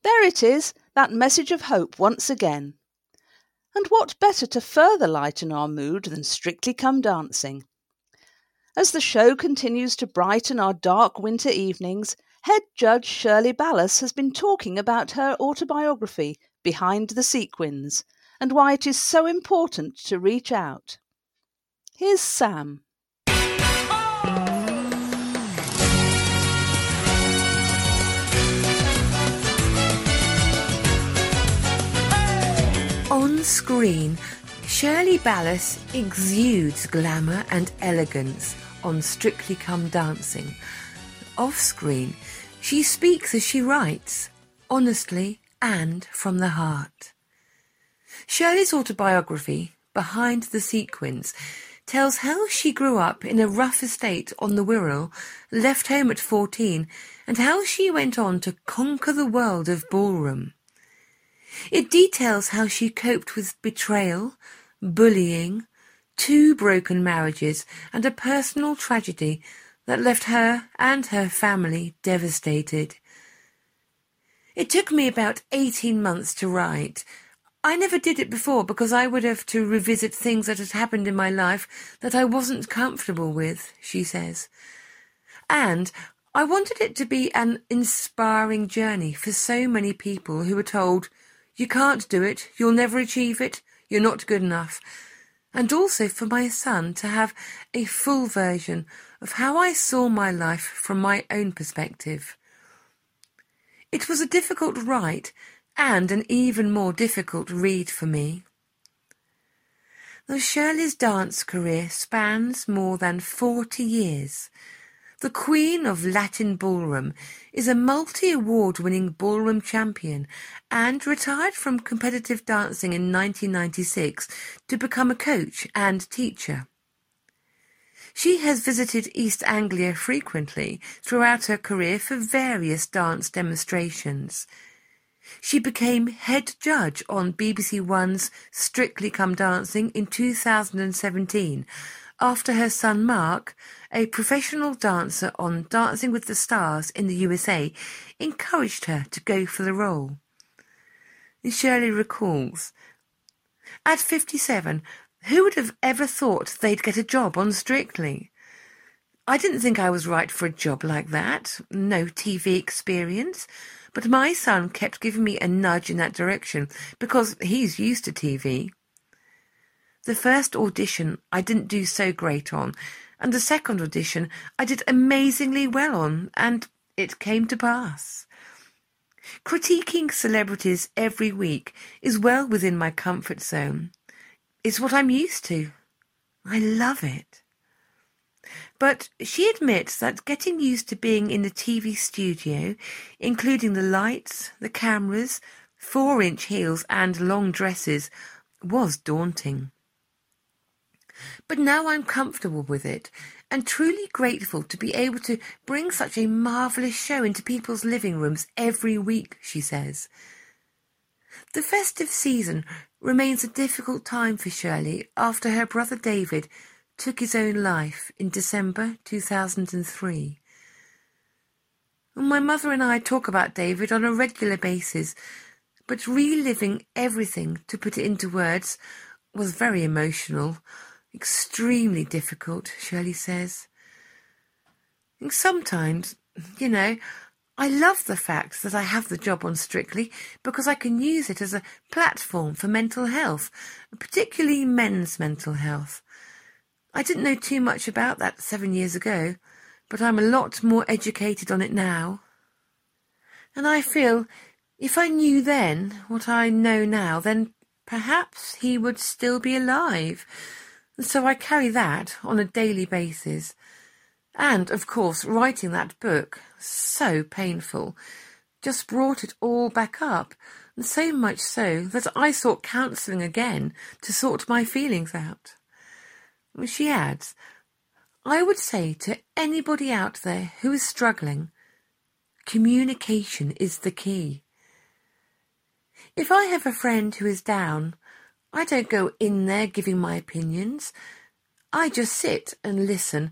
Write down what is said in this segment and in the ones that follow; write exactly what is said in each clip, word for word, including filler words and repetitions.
There it is, that message of hope once again. And what better to further lighten our mood than Strictly Come Dancing? As the show continues to brighten our dark winter evenings, head judge Shirley Ballas has been talking about her autobiography, Behind the Sequins, and why it is so important to reach out. Here's Sam. On screen, Shirley Ballas exudes glamour and elegance on Strictly Come Dancing. Off screen, she speaks as she writes, honestly and from the heart. Shirley's autobiography, Behind the Sequins, tells how she grew up in a rough estate on the Wirral, left home at fourteen, and how she went on to conquer the world of ballroom. It details how she coped with betrayal, bullying, two broken marriages, and a personal tragedy that left her and her family devastated. It took me about eighteen months to write. I never did it before because I would have to revisit things that had happened in my life that I wasn't comfortable with, she says. And I wanted it to be an inspiring journey for so many people who were told, you can't do it, you'll never achieve it, you're not good enough. And also for my son to have a full version of how I saw my life from my own perspective. It was a difficult write and an even more difficult read for me. Though Shirley's dance career spans more than forty years, the Queen of Latin Ballroom is a multi-award-winning ballroom champion and retired from competitive dancing in nineteen ninety-six to become a coach and teacher. She has visited East Anglia frequently throughout her career for various dance demonstrations. She became head judge on B B C One's Strictly Come Dancing in two thousand seventeen, after her son Mark, a professional dancer on Dancing with the Stars in the U S A, encouraged her to go for the role. Shirley recalls, at fifty-seven, who would have ever thought they'd get a job on Strictly? I didn't think I was right for a job like that, no T V experience, but my son kept giving me a nudge in that direction because he's used to T V. The first audition I didn't do so great on, and the second audition I did amazingly well on, and it came to pass. Critiquing celebrities every week is well within my comfort zone. It's what I'm used to. I love it. But she admits that getting used to being in the T V studio, including the lights, the cameras, four-inch heels and long dresses, was daunting. But now I'm comfortable with it and truly grateful to be able to bring such a marvellous show into people's living rooms every week, she says. The festive season remains a difficult time for Shirley after her brother David took his own life in December two thousand three. My mother and I talk about David on a regular basis, but reliving everything, to put it into words, was very emotional. Extremely difficult, Shirley says. Sometimes, you know, I love the fact that I have the job on Strictly because I can use it as a platform for mental health, particularly men's mental health. I didn't know too much about that seven years ago, but I'm a lot more educated on it now. And I feel if I knew then what I know now, then perhaps he would still be alive. So I carry that on a daily basis. And, of course, writing that book, so painful, just brought it all back up, and so much so that I sought counselling again to sort my feelings out. She adds, I would say to anybody out there who is struggling, communication is the key. If I have a friend who is down, I don't go in there giving my opinions. I just sit and listen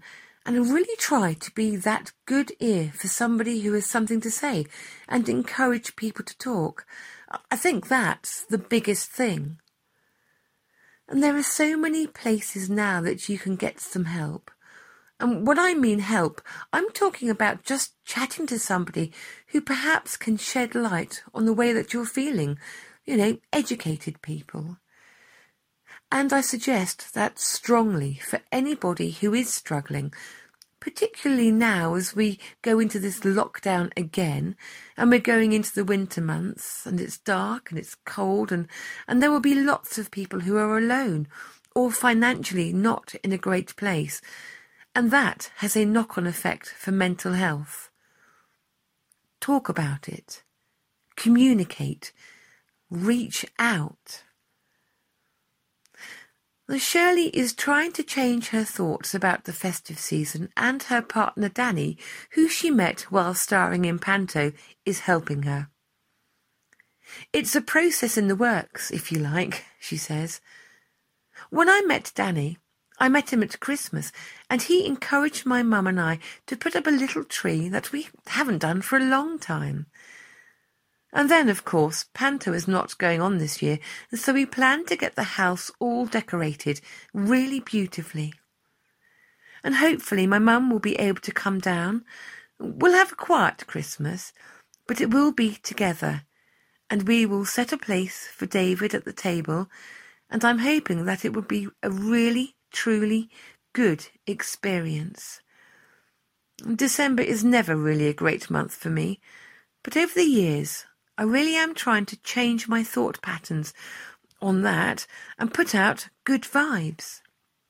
and really try to be that good ear for somebody who has something to say and encourage people to talk. I think that's the biggest thing. And there are so many places now that you can get some help. And when I mean help, I'm talking about just chatting to somebody who perhaps can shed light on the way that you're feeling, you know, educated people. And I suggest that strongly for anybody who is struggling, particularly now as we go into this lockdown again and we're going into the winter months and it's dark and it's cold and, and there will be lots of people who are alone or financially not in a great place. And that has a knock-on effect for mental health. Talk about it. Communicate. Reach out. Shirley is trying to change her thoughts about the festive season, and her partner Danny, who she met while starring in Panto, is helping her. It's a process in the works, if you like, she says. When I met Danny, I met him at Christmas, and he encouraged my mum and I to put up a little tree that we haven't done for a long time. And then, of course, Panto is not going on this year, and so we plan to get the house all decorated really beautifully. And hopefully my mum will be able to come down. We'll have a quiet Christmas, but it will be together, and we will set a place for David at the table, and I'm hoping that it will be a really, truly good experience. December is never really a great month for me, but over the years, I really am trying to change my thought patterns on that and put out good vibes.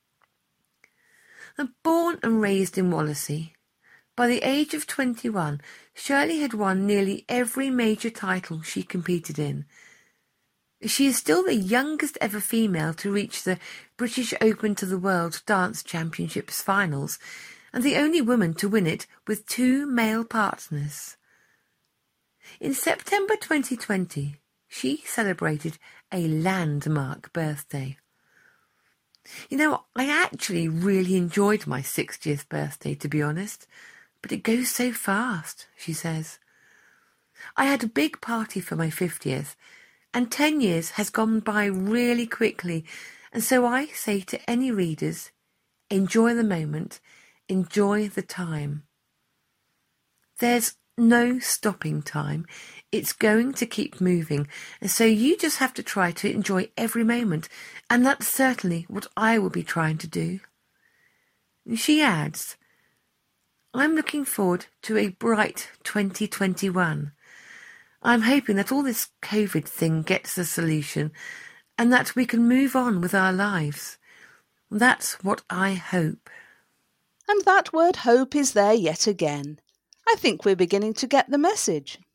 Born and raised in Wallasey, by the age of twenty-one, Shirley had won nearly every major title she competed in. She is still the youngest ever female to reach the British Open to the World Dance Championships finals and the only woman to win it with two male partners. In September twenty twenty, she celebrated a landmark birthday. You know, I actually really enjoyed my sixtieth birthday, to be honest, but it goes so fast, she says. I had a big party for my fiftieth, and ten years has gone by really quickly, and so I say to any readers, enjoy the moment, enjoy the time. There's no stopping time. It's going to keep moving, and so you just have to try to enjoy every moment, and that's certainly what I will be trying to do. She adds, I'm looking forward to a bright twenty twenty-one. I'm hoping that all this COVID thing gets a solution and that we can move on with our lives. That's what I hope. And that word hope is there yet again. I think we're beginning to get the message.